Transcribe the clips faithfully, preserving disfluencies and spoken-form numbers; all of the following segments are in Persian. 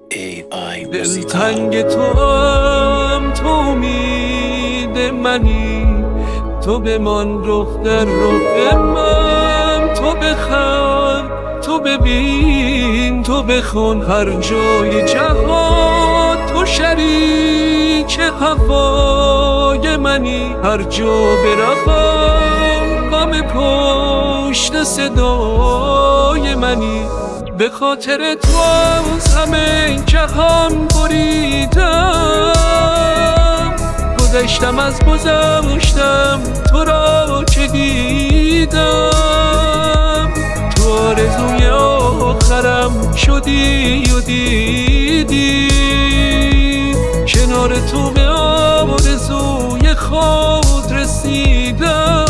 دلتنگ تو هم، تو امید منی، تو بمان رخ در رخ من، تو بخند، تو ببین، تو بخون هر جای جهان، تو شریک هوای منی، هر جا بروم غم پشت صدای منی. به خاطر تو از همه جهان بریدم، گذشتم از گذشتم تو را که دیدم، تو آرزوی آخرم شدی و دیدی، کنار تو به آرزوی خود رسیدم.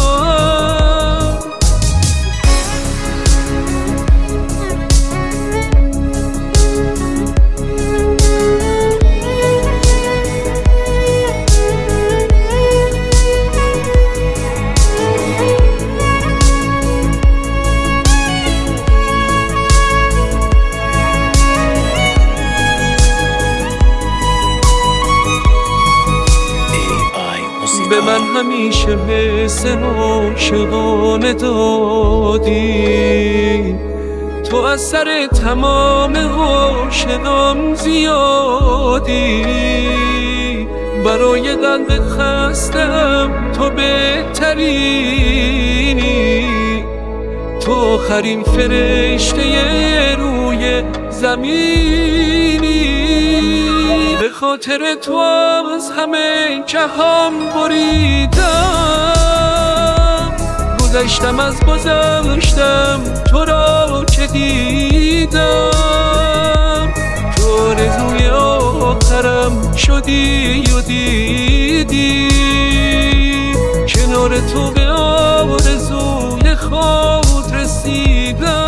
به من همیشه حسن عاشقانه دادی، تو از سر تمام عاشقام زیادی، برای قلب خستم تو بهترینی، تو آخرین فرشته روی زمینی. به خاطر تو از همه جهان بریدم، گذشتم از گذشتم تو را که دیدم، تو آرزوی آخرم شدی و دیدی، کنار تو به آرزوی خود رسیدم.